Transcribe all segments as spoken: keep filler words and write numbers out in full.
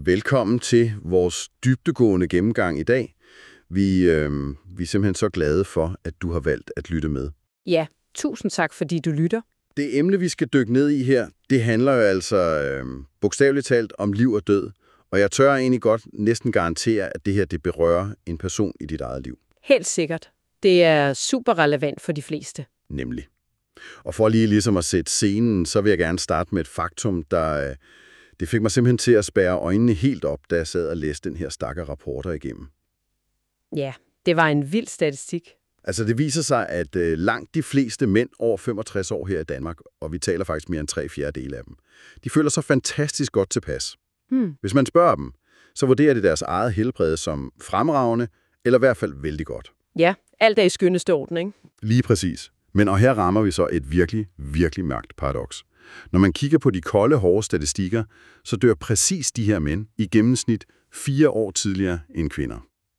velkommen til vores dybdegående gennemgang i dag. Vi, øh, vi er simpelthen så glade for, at du har valgt at lytte med. Ja, tusind tak, fordi du lytter. Det emne, vi skal dykke ned i her, det handler jo altså øh, bogstaveligt talt om liv og død. Og jeg tør egentlig godt næsten garantere, at det her det berører en person i dit eget liv. Helt sikkert. Det er super relevant for de fleste. Nemlig. Og for lige ligesom at sætte scenen, så vil jeg gerne starte med et faktum, der øh, det fik mig simpelthen til at spærre øjnene helt op, da jeg sad og læste den her stakke rapporter igennem. Ja, det var en vild statistik. Altså det viser sig, at øh, langt de fleste mænd over femogtres år her i Danmark, og vi taler faktisk mere end tre fjerdedele af dem, de føler sig fantastisk godt tilpas. Hmm. Hvis man spørger dem, så vurderer de deres eget helbred som fremragende, eller i hvert fald vældig godt. Ja, alt er i skønneste orden, ikke? Lige præcis. Men og her rammer vi så et virkelig, virkelig mørkt paradoks. Når man kigger på de kolde, hårde statistikker, så dør præcis de her mænd i gennemsnit fire år tidligere end kvinder.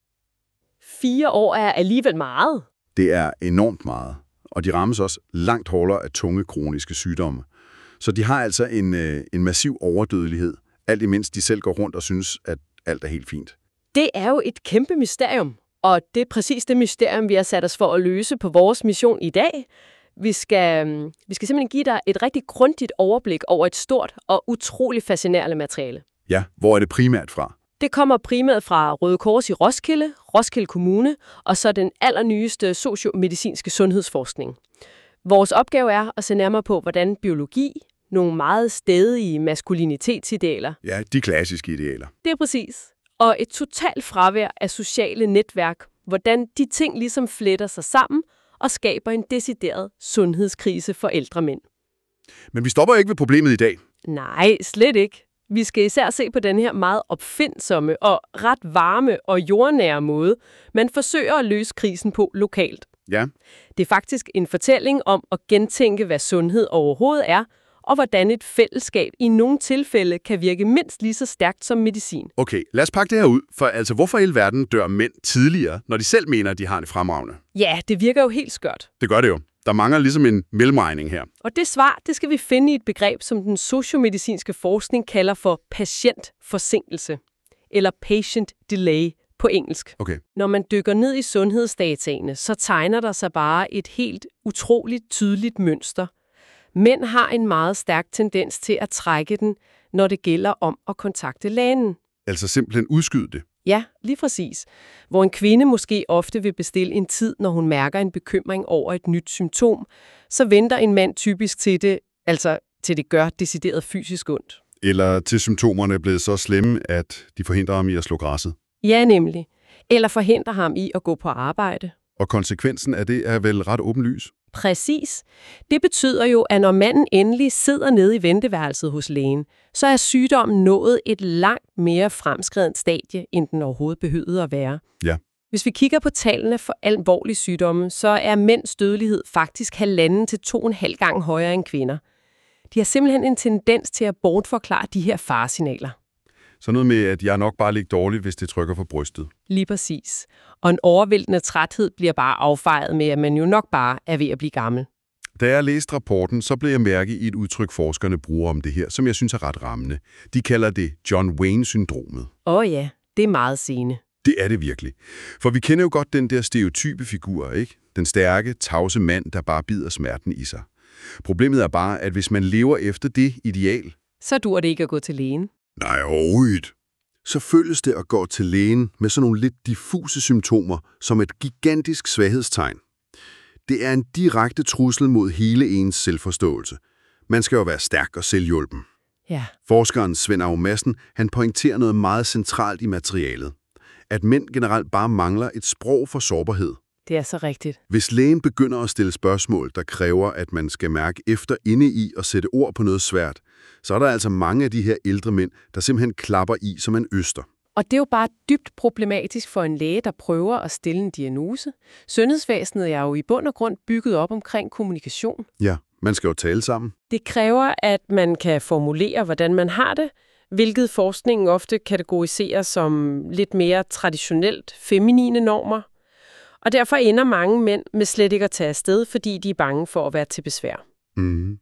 Fire år er alligevel meget. Det er enormt meget, og de rammes også langt hårdere af tunge kroniske sygdomme. Så de har altså en, en massiv overdødelighed, alt imens de selv går rundt og synes, at alt er helt fint. Det er jo et kæmpe mysterium, og det er præcis det mysterium, vi har sat os for at løse på vores mission i dag. Vi skal, vi skal simpelthen give dig et rigtig grundigt overblik over et stort og utrolig fascinerende materiale. Ja, hvor er det primært fra? Det kommer primært fra Røde Kors i Roskilde, Roskilde Kommune, og så den allernyeste sociomedicinske sundhedsforskning. Vores opgave er at se nærmere på, hvordan biologi, nogle meget stædige maskulinitetsidealer. Ja, de klassiske idealer. Det er præcis. Og et totalt fravær af sociale netværk, hvordan de ting ligesom fletter sig sammen og skaber en decideret sundhedskrise for ældre mænd. Men vi stopper ikke ved problemet i dag. Nej, slet ikke. Vi skal især se på den her meget opfindsomme og ret varme og jordnære måde, man forsøger at løse krisen på lokalt. Ja. Det er faktisk en fortælling om at gentænke, hvad sundhed overhovedet er, og hvordan et fællesskab i nogle tilfælde kan virke mindst lige så stærkt som medicin. Okay, lad os pakke det her ud, for altså hvorfor i hele verden dør mænd tidligere, når de selv mener, at de har det fremragende? Ja, det virker jo helt skørt. Det gør det jo. Der mangler ligesom en mellemregning her. Og det svar, det skal vi finde i et begreb, som den sociomedicinske forskning kalder for patientforsinkelse, eller patient delay på engelsk. Okay. Når man dykker ned i sundhedsdataene, så tegner der sig bare et helt utroligt tydeligt mønster. Mænd har en meget stærk tendens til at trække den, når det gælder om at kontakte lægen. Altså simpelthen udskyde det. Ja, lige præcis. Hvor en kvinde måske ofte vil bestille en tid, når hun mærker en bekymring over et nyt symptom, så venter en mand typisk til det, altså til det gør decideret fysisk ondt. Eller til symptomerne er blevet så slemme, at de forhindrer ham i at slå græsset. Ja, nemlig. Eller forhindrer ham i at gå på arbejde. Og konsekvensen af det er vel ret åbenlys? Præcis. Det betyder jo, at når manden endelig sidder nede i venteværelset hos lægen, så er sygdommen nået et langt mere fremskredent stadie, end den overhovedet behøvede at være. Ja. Hvis vi kigger på tallene for alvorlige sygdomme, så er mænds dødelighed faktisk halvanden til to og en halv gang højere end kvinder. De har simpelthen en tendens til at bortforklare de her faresignaler. Så noget med, at jeg nok bare ligger dårligt, hvis det trykker for brystet. Lige præcis. Og en overvældende træthed bliver bare affejet med, at man jo nok bare er ved at blive gammel. Da jeg læste rapporten, så blev jeg mærke i et udtryk, forskerne bruger om det her, som jeg synes er ret rammende. De kalder det John Wayne-syndromet. Åh oh ja, det er meget sigende. Det er det virkelig. For vi kender jo godt den der stereotype figur, ikke? Den stærke, tavse mand, der bare bider smerten i sig. Problemet er bare, at hvis man lever efter det ideal, så dur det ikke at gå til lægen. Nej, overhovedet. Så føles det at gå til lægen med sådan nogle lidt diffuse symptomer som et gigantisk svaghedstegn. Det er en direkte trussel mod hele ens selvforståelse. Man skal jo være stærk og selvhjulpen. Ja. Forskeren Svend Aage Madsen, han pointerer noget meget centralt i materialet. At mænd generelt bare mangler et sprog for sårbarhed. Det er så rigtigt. Hvis lægen begynder at stille spørgsmål, der kræver, at man skal mærke efter inde i og sætte ord på noget svært, så er der altså mange af de her ældre mænd, der simpelthen klapper i som en øster. Og det er jo bare dybt problematisk for en læge, der prøver at stille en diagnose. Sundhedsvæsenet er jo i bund og grund bygget op omkring kommunikation. Ja, man skal jo tale sammen. Det kræver, at man kan formulere, hvordan man har det, hvilket forskningen ofte kategoriserer som lidt mere traditionelt feminine normer. Og derfor ender mange mænd med slet ikke at tage afsted, fordi de er bange for at være til besvær. Mm.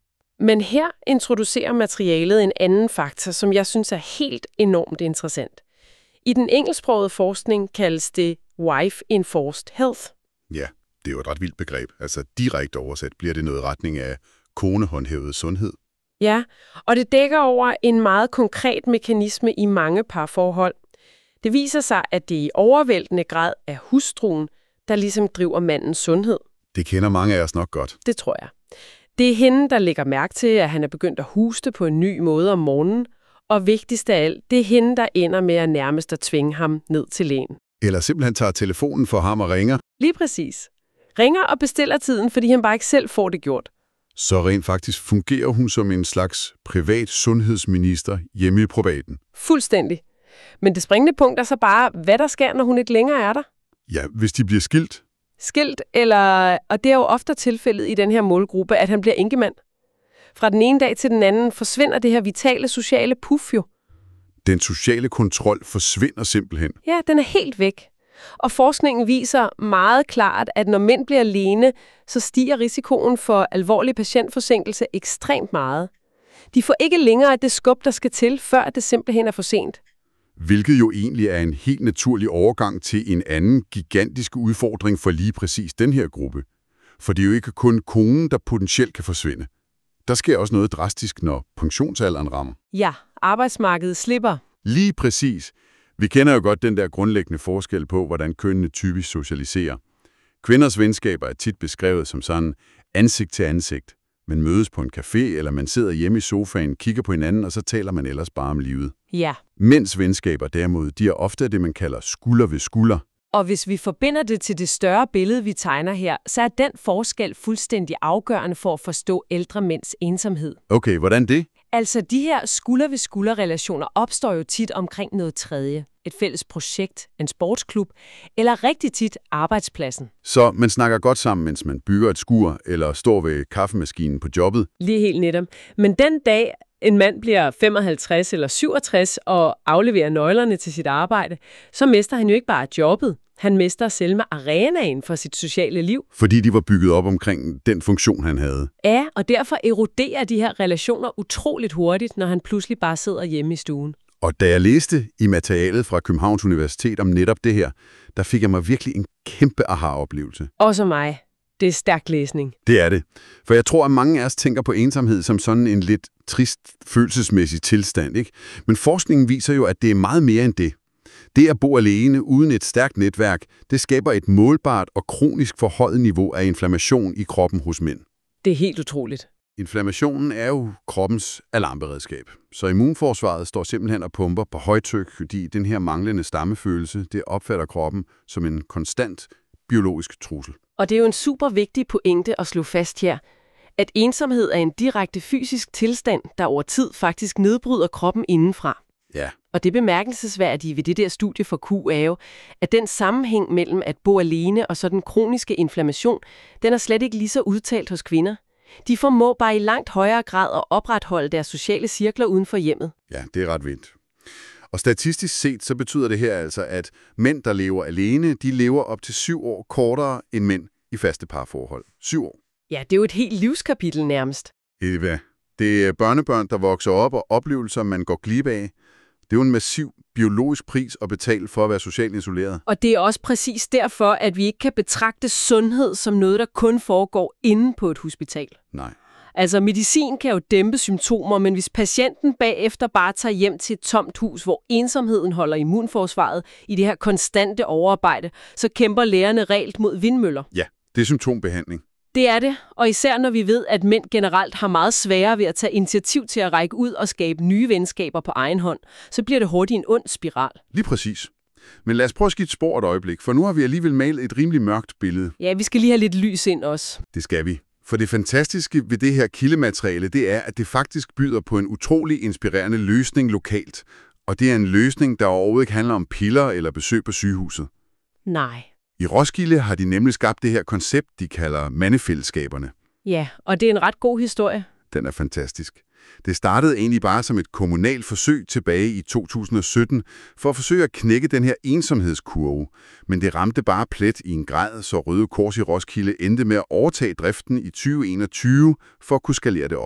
Men her introducerer materialet en anden faktor, som jeg synes er helt enormt interessant. I den engelsksprogede forskning kaldes det wife-enforced health. Ja, det er jo et ret vildt begreb. Altså direkte oversat bliver det noget i retning af konehåndhævet sundhed. Ja, og det dækker over en meget konkret mekanisme i mange parforhold. Det viser sig, at det i overvældende grad er hustruen, der ligesom driver mandens sundhed. Det kender mange af os nok godt. Det tror jeg. Det er hende, der lægger mærke til, at han er begyndt at huste på en ny måde om morgenen, og vigtigst af alt, det er hende, der ender med at nærmest at tvinge ham ned til lægen. Eller simpelthen tager telefonen for ham og ringer. Lige præcis. Ringer og bestiller tiden, fordi han bare ikke selv får det gjort. Så rent faktisk fungerer hun som en slags privat sundhedsminister hjemme i probaten. Fuldstændig. Men det springende punkt er så bare, hvad der sker, når hun ikke længere er der. Ja, hvis de bliver skilt. Skilt, eller, og det er jo ofte tilfældet i den her målgruppe, at han bliver enkemand. Fra den ene dag til den anden forsvinder det her vitale sociale puff jo. Den sociale kontrol forsvinder simpelthen. Ja, den er helt væk. Og forskningen viser meget klart, at når mænd bliver alene, så stiger risikoen for alvorlig patientforsinkelse ekstremt meget. De får ikke længere det skub, der skal til, før det simpelthen er for sent. Hvilket jo egentlig er en helt naturlig overgang til en anden gigantisk udfordring for lige præcis den her gruppe. For det er jo ikke kun konen, der potentielt kan forsvinde. Der sker også noget drastisk, når pensionsalderen rammer. Ja, arbejdsmarkedet slipper. Lige præcis. Vi kender jo godt den der grundlæggende forskel på, hvordan kønnene typisk socialiserer. Kvinders venskaber er tit beskrevet som sådan ansigt til ansigt. Man mødes på en café, eller man sidder hjemme i sofaen, kigger på hinanden, og så taler man ellers bare om livet. Ja. Mænds venskaber derimod, de er ofte det, man kalder skulder ved skulder. Og hvis vi forbinder det til det større billede, vi tegner her, så er den forskel fuldstændig afgørende for at forstå ældre mænds ensomhed. Okay, hvordan det? Altså, de her skulder-ved-skulder-relationer opstår jo tit omkring noget tredje. Et fælles projekt, en sportsklub, eller rigtig tit arbejdspladsen. Så man snakker godt sammen, mens man bygger et skur, eller står ved kaffemaskinen på jobbet? Lige helt netop. Men den dag, en mand bliver femoghalvtreds eller syvogtres og afleverer nøglerne til sit arbejde, så mister han jo ikke bare jobbet. Han mister selve arenaen for sit sociale liv. Fordi de var bygget op omkring den funktion, han havde. Ja, og derfor eroderer de her relationer utroligt hurtigt, når han pludselig bare sidder hjemme i stuen. Og da jeg læste i materialet fra Københavns Universitet om netop det her, der fik jeg mig virkelig en kæmpe aha-oplevelse. Også mig. Det er stærk læsning. Det er det. For jeg tror, at mange af os tænker på ensomhed som sådan en lidt trist følelsesmæssig tilstand, ikke? Men forskningen viser jo, at det er meget mere end det. Det at bo alene uden et stærkt netværk, det skaber et målbart og kronisk forhøjet niveau af inflammation i kroppen hos mænd. Det er helt utroligt. Inflammationen er jo kroppens alarmberedskab. Så immunforsvaret står simpelthen og pumper på højtryk, fordi den her manglende stammefølelse, det opfatter kroppen som en konstant biologisk trussel. Og det er jo en super vigtig pointe at slå fast her, at ensomhed er en direkte fysisk tilstand, der over tid faktisk nedbryder kroppen indenfra. Ja. Og det bemærkelsesværdige ved det der studie for Q er jo, at den sammenhæng mellem at bo alene og så den kroniske inflammation, den er slet ikke lige så udtalt hos kvinder. De formår bare i langt højere grad at opretholde deres sociale cirkler uden for hjemmet. Ja, det er ret vildt. Og statistisk set, så betyder det her altså, at mænd, der lever alene, de lever op til syv år kortere end mænd i faste parforhold. Syv år. Ja, det er jo et helt livskapitel nærmest. Eva, det er børnebørn, der vokser op, og oplevelser, man går glip af. Det er jo en massiv biologisk pris at betale for at være socialt isoleret. Og det er også præcis derfor, at vi ikke kan betragte sundhed som noget, der kun foregår inde på et hospital. Nej. Altså, medicin kan jo dæmpe symptomer, men hvis patienten bagefter bare tager hjem til et tomt hus, hvor ensomheden holder immunforsvaret i det her konstante overarbejde, så kæmper lægerne reelt mod vindmøller. Ja, det er symptombehandling. Det er det, og især når vi ved, at mænd generelt har meget sværere ved at tage initiativ til at række ud og skabe nye venskaber på egen hånd, så bliver det hurtigt en ond spiral. Lige præcis. Men lad os prøve at skifte spor et øjeblik, for nu har vi alligevel malet et rimelig mørkt billede. Ja, vi skal lige have lidt lys ind også. Det skal vi. For det fantastiske ved det her kildemateriale, det er, at det faktisk byder på en utrolig inspirerende løsning lokalt. Og det er en løsning, der overhovedet ikke handler om piller eller besøg på sygehuset. Nej. I Roskilde har de nemlig skabt det her koncept, de kalder mandefællesskaberne. Ja, og det er en ret god historie. Den er fantastisk. Det startede egentlig bare som et kommunalt forsøg tilbage i to tusind og sytten for at forsøge at knække den her ensomhedskurve. Men det ramte bare plet i en grad, så Røde Kors i Roskilde endte med at overtage driften i tyve enogtyve for at kunne skalere det op.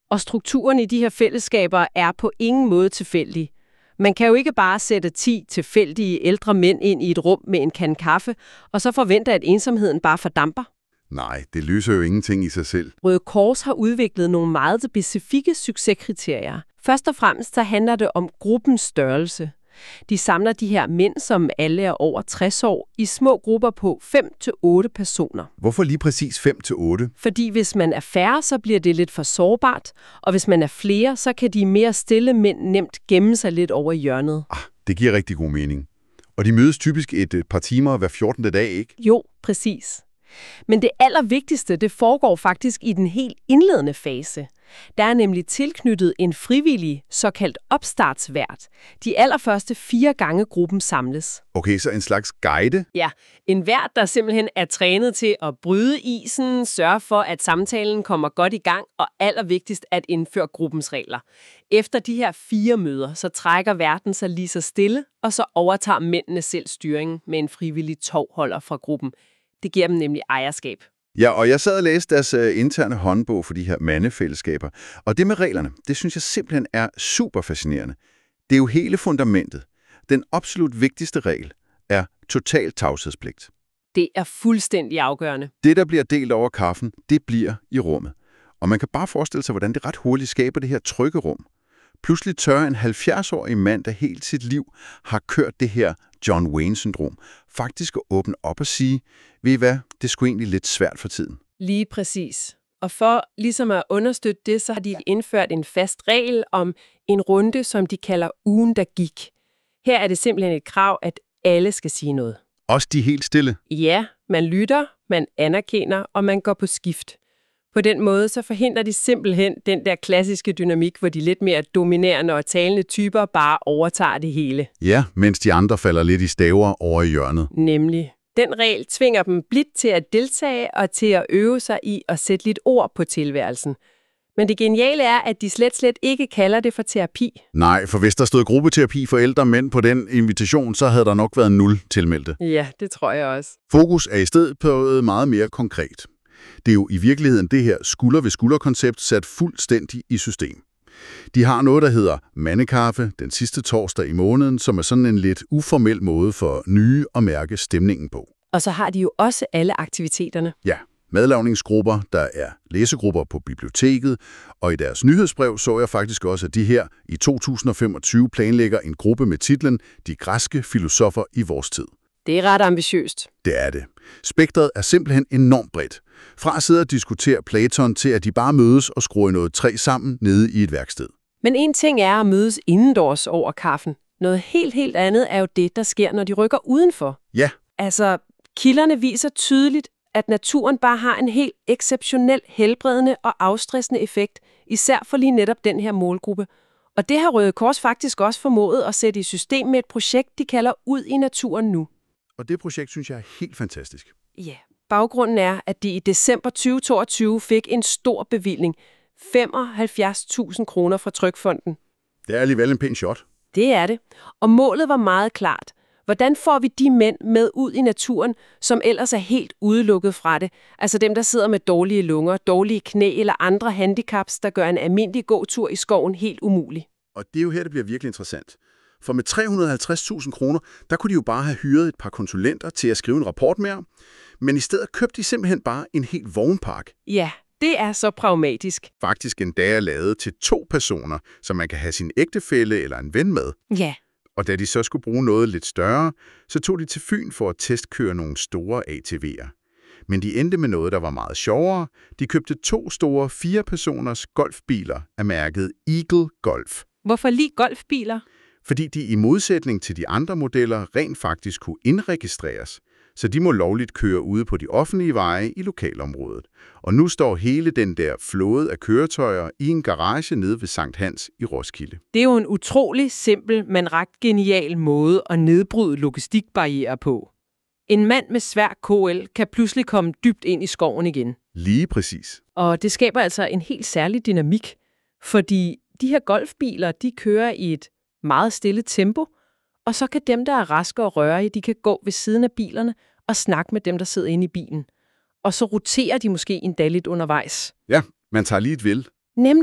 Og strukturen i de her fællesskaber er på ingen måde tilfældig. Man kan jo ikke bare sætte ti tilfældige ældre mænd ind i et rum med en kande kaffe, og så forvente, at ensomheden bare fordamper. Nej, det løser jo ingenting i sig selv. Røde Kors har udviklet nogle meget specifikke succeskriterier. Først og fremmest så handler det om gruppens størrelse. De samler de her mænd, som alle er over tres år, i små grupper på fem til otte personer. Hvorfor lige præcis fem til otte? Fordi hvis man er færre, så bliver det lidt for sårbart, og hvis man er flere, så kan de mere stille mænd nemt gemme sig lidt over i hjørnet. Ah, det giver rigtig god mening. Og de mødes typisk et par timer hver fjortende dag, ikke? Jo, præcis. Men det allervigtigste, det foregår faktisk i den helt indledende fase. Der er nemlig tilknyttet en frivillig, såkaldt opstartsvært. De allerførste fire gange gruppen samles. Okay, så en slags guide? Ja, en vært, der simpelthen er trænet til at bryde isen, sørge for, at samtalen kommer godt i gang, og allervigtigst at indføre gruppens regler. Efter de her fire møder, så trækker værten sig lige så stille, og så overtager mændene selv styringen med en frivillig tovholder fra gruppen. Det giver dem nemlig ejerskab. Ja, og jeg sad og læste deres uh, interne håndbog for de her mandefællesskaber. Og det med reglerne, det synes jeg simpelthen er super fascinerende. Det er jo hele fundamentet. Den absolut vigtigste regel er total tavshedspligt. Det er fuldstændig afgørende. Det, der bliver delt over kaffen, det bliver i rummet. Og man kan bare forestille sig, hvordan det ret hurtigt skaber det her trygge rum. Pludselig tør en halvfjerds-årig mand, der helt sit liv har kørt det her John Wayne-syndrom, faktisk at åbne op og sige, ved I hvad, det er sgu egentlig lidt svært for tiden. Lige præcis. Og for ligesom at understøtte det, så har de indført en fast regel om en runde, som de kalder ugen, der gik. Her er det simpelthen et krav, at alle skal sige noget. Også de helt stille? Ja, man lytter, man anerkender, og man går på skift. På den måde så forhindrer de simpelthen den der klassiske dynamik, hvor de lidt mere dominerende og talende typer bare overtager det hele. Ja, mens de andre falder lidt i staver over i hjørnet. Nemlig. Den regel tvinger dem blidt til at deltage og til at øve sig i at sætte lidt ord på tilværelsen. Men det geniale er, at de slet slet ikke kalder det for terapi. Nej, for hvis der stod gruppeterapi for ældre mænd på den invitation, så havde der nok været nul tilmeldte. Ja, det tror jeg også. Fokus er i stedet på noget meget mere konkret. Det er jo i virkeligheden det her skulder-ved-skulder-koncept sat fuldstændig i system. De har noget, der hedder mandekaffe den sidste torsdag i måneden, som er sådan en lidt uformel måde for nye at mærke stemningen på. Og så har de jo også alle aktiviteterne. Ja, madlavningsgrupper, der er læsegrupper på biblioteket, og i deres nyhedsbrev så jeg faktisk også, at de her i to tusind og femogtyve planlægger en gruppe med titlen De græske filosofer i vores tid. Det er ret ambitiøst. Det er det. Spektret er simpelthen enormt bredt. Fra at sidde og diskutere Platon til, at de bare mødes og skruer noget træ sammen nede i et værksted. Men en ting er at mødes indendørs over kaffen. Noget helt, helt andet er jo det, der sker, når de rykker udenfor. Ja. Altså, kilderne viser tydeligt, at naturen bare har en helt exceptionel helbredende og afstressende effekt, især for lige netop den her målgruppe. Og det har Røde Kors faktisk også formået at sætte i system med et projekt, de kalder Ud i naturen nu. Og det projekt synes jeg er helt fantastisk. Ja, baggrunden er, at de i december tyve toogtyve fik en stor bevilling. femoghalvfjerds tusind kroner fra Trygfonden. Det er alligevel en pæn shot. Det er det. Og målet var meget klart. Hvordan får vi de mænd med ud i naturen, som ellers er helt udelukket fra det? Altså dem, der sidder med dårlige lunger, dårlige knæ eller andre handicaps, der gør en almindelig gåtur i skoven helt umulig. Og det er jo her, det bliver virkelig interessant. For med tre hundrede og halvtreds tusind kroner, der kunne de jo bare have hyret et par konsulenter til at skrive en rapport mere. Men i stedet købte de simpelthen bare en helt vognpark. Ja, det er så pragmatisk. Faktisk endda er lavet til to personer, så man kan have sin ægtefælle eller en ven med. Ja. Og da de så skulle bruge noget lidt større, så tog de til Fyn for at testkøre nogle store A T V'er. Men de endte med noget, der var meget sjovere. De købte to store fire-personers golfbiler af mærket Eagle Golf. Hvorfor lige golfbiler? Fordi de i modsætning til de andre modeller rent faktisk kunne indregistreres, så de må lovligt køre ude på de offentlige veje i lokalområdet. Og nu står hele den der flåde af køretøjer i en garage nede ved Sankt Hans i Roskilde. Det er jo en utrolig simpel, men ret genial måde at nedbryde logistikbarrierer på. En mand med svær K L kan pludselig komme dybt ind i skoven igen. Lige præcis. Og det skaber altså en helt særlig dynamik, fordi de her golfbiler, de kører i et meget stille tempo, og så kan dem, der er raske og rørige, de kan gå ved siden af bilerne og snakke med dem, der sidder inde i bilen. Og så roterer de måske endda lidt undervejs. Ja, man tager lige et vil. Nemlig,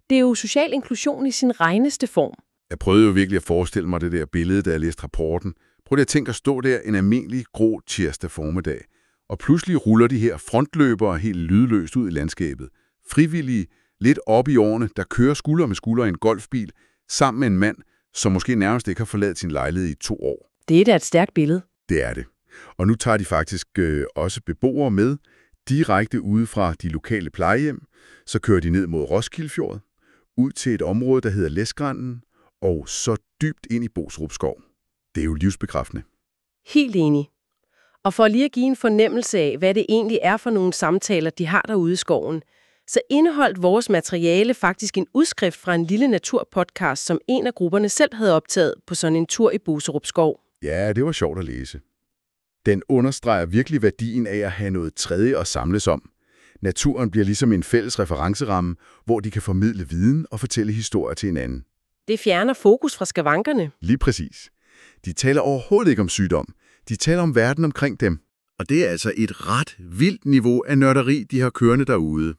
Det er jo social inklusion i sin reneste form. Jeg prøvede jo virkelig at forestille mig det der billede, da jeg læste rapporten. Prøv lige at tænke at stå der en almindelig grå tirsdag formiddag, og pludselig ruller de her frontløbere helt lydløst ud i landskabet. Frivillige, lidt op i årene, der kører skulder med skulder i en golfbil, sammen med en mand, som måske nærmest ikke har forladt sin lejlighed i to år. Det er da et stærkt billede. Det er det. Og nu tager de faktisk øh, også beboere med, direkte ude fra de lokale plejehjem. Så kører de ned mod Roskildefjord, ud til et område, der hedder Læsgranden, og så dybt ind i Boserup Skov. Det er jo livsbekræftende. Helt enig. Og for lige at give en fornemmelse af, hvad det egentlig er for nogle samtaler, de har derude i skoven, så indeholdt vores materiale faktisk en udskrift fra en lille naturpodcast, som en af grupperne selv havde optaget på sådan en tur i Boserup Skov. Ja, det var sjovt at læse. Den understreger virkelig værdien af at have noget tredje at samles om. Naturen bliver ligesom en fælles referenceramme, hvor de kan formidle viden og fortælle historier til hinanden. Det fjerner fokus fra skavankerne. Lige præcis. De taler overhovedet ikke om sygdom. De taler om verden omkring dem. Og det er altså et ret vildt niveau af nørderi, de har kørende derude.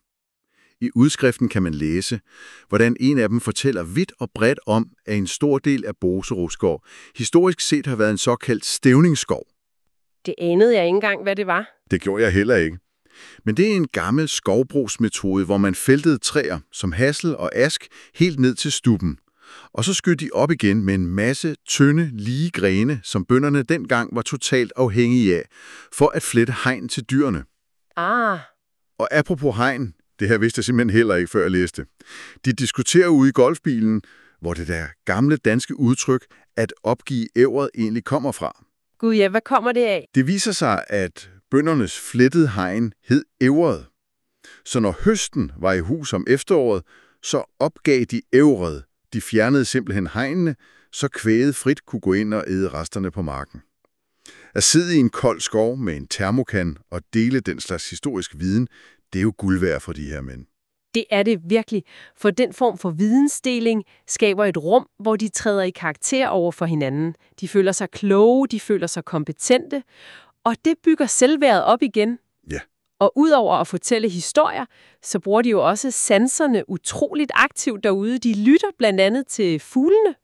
I udskriften kan man læse, hvordan en af dem fortæller vidt og bredt om, at en stor del af Boserup Skov historisk set har været en såkaldt stævningsskov. Det anede jeg ikke engang, hvad det var. Det gjorde jeg heller ikke. Men det er en gammel skovbrugsmetode, hvor man fældede træer som hassel og ask helt ned til stubben. Og så skød de op igen med en masse tynde, lige grene, som bønderne dengang var totalt afhængige af, for at flette hegn til dyrene. Ah. Og apropos hegn, det her vidste jeg simpelthen heller ikke, før jeg læste. De diskuterer ude i golfbilen, hvor det der gamle danske udtryk, at opgive ævret egentlig kommer fra. Gud ja, hvad kommer det af? Det viser sig, at bøndernes flettede hegn hed ævret. Så når høsten var i hus om efteråret, så opgav de ævret. De fjernede simpelthen hegnene, så kvæget frit kunne gå ind og æde resterne på marken. At sidde i en kold skov med en termokan og dele den slags historisk viden, det er jo guld værd for de her mænd. Det er det virkelig, for den form for vidensdeling skaber et rum, hvor de træder i karakter over for hinanden. De føler sig kloge, de føler sig kompetente, og det bygger selvværdet op igen. Ja. Og udover at fortælle historier, så bruger de jo også sanserne utroligt aktivt derude. De lytter blandt andet til fuglene.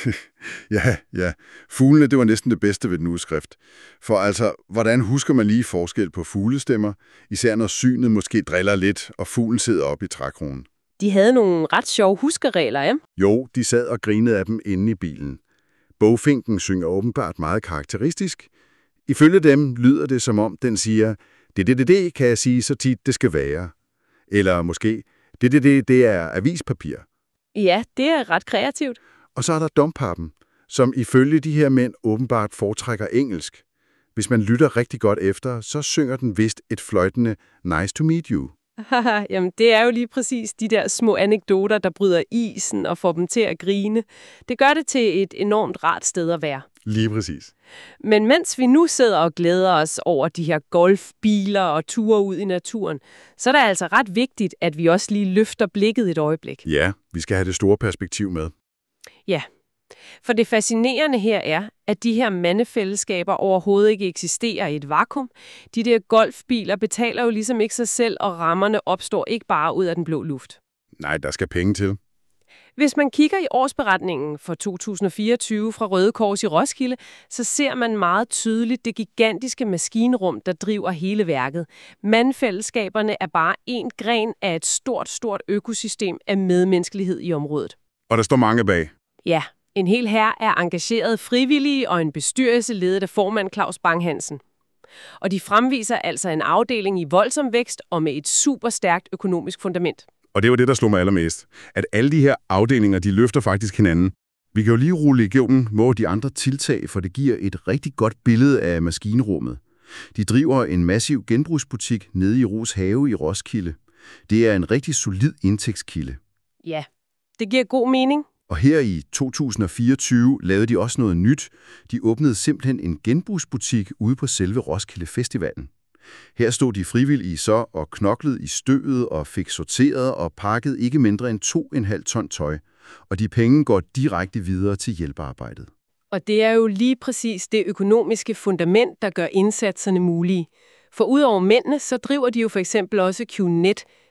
ja, ja. Fuglene, det var næsten det bedste ved den udskrift. For altså, hvordan husker man lige forskel på fuglestemmer, især når synet måske driller lidt, og fuglen sidder op i trækronen? De havde nogle ret sjove huskeregler, ja? Jo, de sad og grinede af dem inde i bilen. Bogfinken synger åbenbart meget karakteristisk. Ifølge dem lyder det, som om den siger, det, det, det, det kan jeg sige så tit, det skal være. Eller måske, det, det, det, det er avispapir. Ja, det er ret kreativt. Og så er der dompappen, som ifølge de her mænd åbenbart foretrækker engelsk. Hvis man lytter rigtig godt efter, så synger den vist et fløjtende nice to meet you. Jamen, det er jo lige præcis de der små anekdoter, der bryder isen og får dem til at grine. Det gør det til et enormt rart sted at være. Lige præcis. Men mens vi nu sidder og glæder os over de her golfbiler og ture ud i naturen, så er det altså ret vigtigt, at vi også lige løfter blikket et øjeblik. Ja, vi skal have det store perspektiv med. Ja, for det fascinerende her er, at de her mandefællesskaber overhovedet ikke eksisterer i et vakuum. De der golfbiler betaler jo ligesom ikke sig selv, og rammerne opstår ikke bare ud af den blå luft. Nej, der skal penge til. Hvis man kigger i årsberetningen for to tusind og fireogtyve fra Røde Kors i Roskilde, så ser man meget tydeligt det gigantiske maskinrum, der driver hele værket. Mandefællesskaberne er bare en gren af et stort, stort økosystem af medmenneskelighed i området. Og der står mange bag. Ja, en hel hær er engageret frivillige og en bestyrelse ledet af formand Claus Bang-Hansen. Og de fremviser altså en afdeling i voldsom vækst og med et super stærkt økonomisk fundament. Og det var det, der slog mig allermest. At alle de her afdelinger, de løfter faktisk hinanden. Vi kan jo lige rulle igennem, hvor de andre tiltag, for det giver et rigtig godt billede af maskinrummet. De driver en massiv genbrugsbutik nede i Ros Have i Roskilde. Det er en rigtig solid indtægtskilde. Ja, det giver god mening. Og her i to tusind og fireogtyve lavede de også noget nyt. De åbnede simpelthen en genbrugsbutik ude på selve Roskilde Festivalen. Her stod de frivillige så og knoklede i støvet og fik sorteret og pakket ikke mindre end to komma fem ton tøj. Og de penge går direkte videre til hjælpearbejdet. Og det er jo lige præcis det økonomiske fundament, der gør indsatserne mulige. For udover mændene, så driver de jo for eksempel også Q net,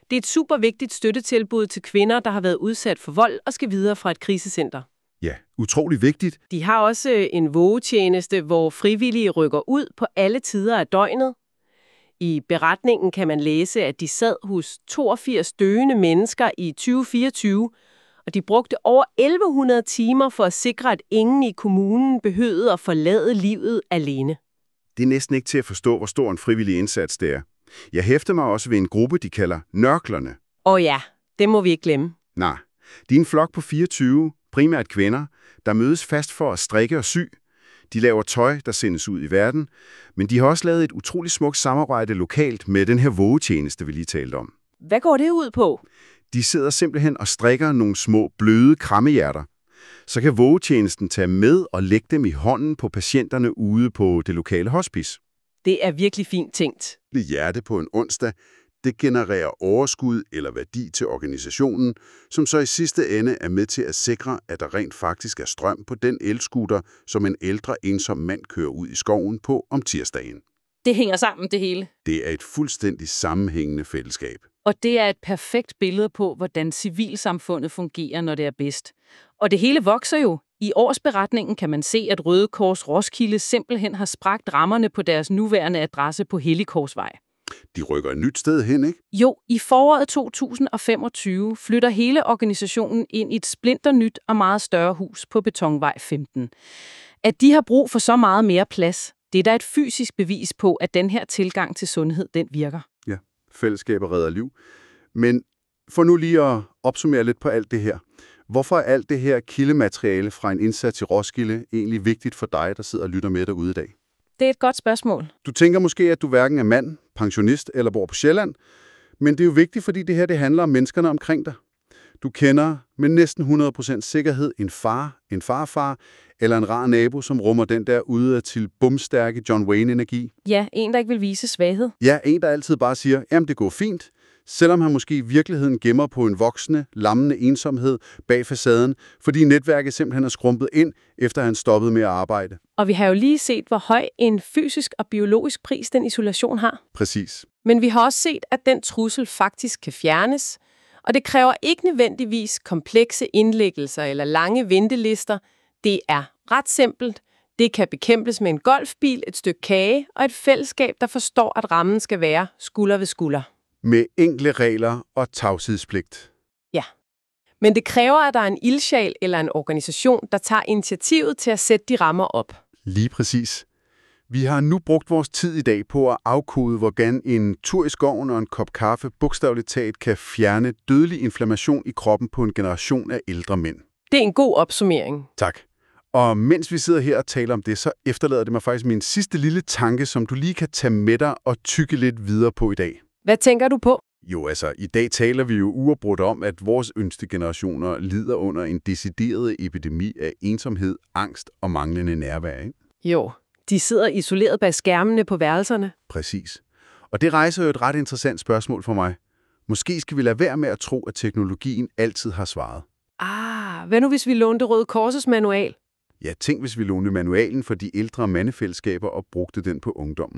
Det er et super vigtigt støttetilbud til kvinder, der har været udsat for vold og skal videre fra et krisecenter. Ja, utrolig vigtigt. De har også en vågetjeneste, hvor frivillige rykker ud på alle tider af døgnet. I beretningen kan man læse, at de sad hos toogfirs døende mennesker i tyve fireogtyve, og de brugte over elleve hundrede timer for at sikre, at ingen i kommunen behøvede at forlade livet alene. Det er næsten ikke til at forstå, hvor stor en frivillig indsats det er. Jeg hæfter mig også ved en gruppe, de kalder nørklerne. Og ja, det må vi ikke glemme. Nej, de er en flok på fireogtyve, primært kvinder, der mødes fast for at strikke og sy. De laver tøj, der sendes ud i verden, men de har også lavet et utroligt smukt samarbejde lokalt med den her vågetjeneste, vi lige talte om. Hvad går det ud på? De sidder simpelthen og strikker nogle små bløde krammehjerter. Så kan vågetjenesten tage med og lægge dem i hånden på patienterne ude på det lokale hospice. Det er virkelig fint tænkt. Det hjerte på en onsdag, det genererer overskud eller værdi til organisationen, som så i sidste ende er med til at sikre, at der rent faktisk er strøm på den elskuter, som en ældre ensom mand kører ud i skoven på om tirsdagen. Det hænger sammen, det hele. Det er et fuldstændig sammenhængende fællesskab. Og det er et perfekt billede på, hvordan civilsamfundet fungerer, når det er bedst. Og det hele vokser jo. I årsberetningen kan man se, at Røde Kors Roskilde simpelthen har spragt rammerne på deres nuværende adresse på Helligkorsvej. De rykker et nyt sted hen, ikke? Jo, i foråret to tusind femogtyve flytter hele organisationen ind i et splinternyt og meget større hus på Betonvej femten. At de har brug for så meget mere plads, det er da et fysisk bevis på, at den her tilgang til sundhed, den virker. Ja, fællesskaber redder liv. Men for nu lige at opsummere lidt på alt det her. Hvorfor er alt det her kildemateriale fra en indsats i Roskilde egentlig vigtigt for dig, der sidder og lytter med derude i dag? Det er et godt spørgsmål. Du tænker måske, at du hverken er mand, pensionist eller bor på Sjælland, men det er jo vigtigt, fordi det her det handler om menneskerne omkring dig. Du kender med næsten hundrede procent sikkerhed en far, en farfar eller en rar nabo, som rummer den der ude til bumstærke John Wayne-energi. Ja, en, der ikke vil vise svaghed. Ja, en, der altid bare siger, jamen det går fint, selvom han måske i virkeligheden gemmer på en voksende, lammende ensomhed bag facaden, fordi netværket simpelthen er skrumpet ind, efter han stoppede med at arbejde. Og vi har jo lige set, hvor høj en fysisk og biologisk pris den isolation har. Præcis. Men vi har også set, at den trussel faktisk kan fjernes, og det kræver ikke nødvendigvis komplekse indlæggelser eller lange ventelister. Det er ret simpelt. Det kan bekæmpes med en golfbil, et stykke kage og et fællesskab, der forstår, at rammen skal være skulder ved skulder. Med enkle regler og tavshedspligt. Ja, men det kræver, at der er en ildsjæl eller en organisation, der tager initiativet til at sætte de rammer op. Lige præcis. Vi har nu brugt vores tid i dag på at afkode, hvordan en tur i skoven og en kop kaffe bogstaveligt talt kan fjerne dødelig inflammation i kroppen på en generation af ældre mænd. Det er en god opsummering. Tak. Og mens vi sidder her og taler om det, så efterlader det mig faktisk min sidste lille tanke, som du lige kan tage med dig og tykke lidt videre på i dag. Hvad tænker du på? Jo, altså, i dag taler vi jo uafbrudt om, at vores yngste generationer lider under en decideret epidemi af ensomhed, angst og manglende nærvær, ikke? Jo, de sidder isoleret bag skærmene på værelserne. Præcis. Og det rejser jo et ret interessant spørgsmål for mig. Måske skal vi lade være med at tro, at teknologien altid har svaret. Ah, hvad nu hvis vi lånte Røde Korsets manual? Ja, tænk hvis vi lånte manualen for de ældre mandefællesskaber og brugte den på ungdommen.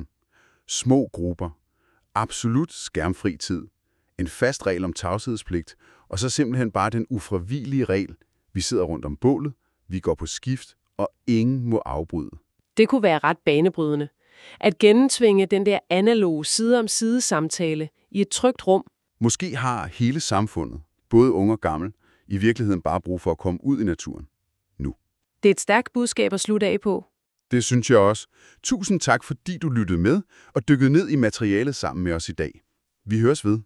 Små grupper. Absolut skærmfri tid. En fast regel om tavshedspligt. Og så simpelthen bare den ufravigelige regel. Vi sidder rundt om bålet, vi går på skift, og ingen må afbryde. Det kunne være ret banebrydende. At gennemtvinge den der analoge side-om-side samtale i et trygt rum. Måske har hele samfundet, både unge og gammel, i virkeligheden bare brug for at komme ud i naturen. Nu. Det er et stærkt budskab at slutte af på. Det synes jeg også. Tusind tak, fordi du lyttede med og dykkede ned i materialet sammen med os i dag. Vi høres ved.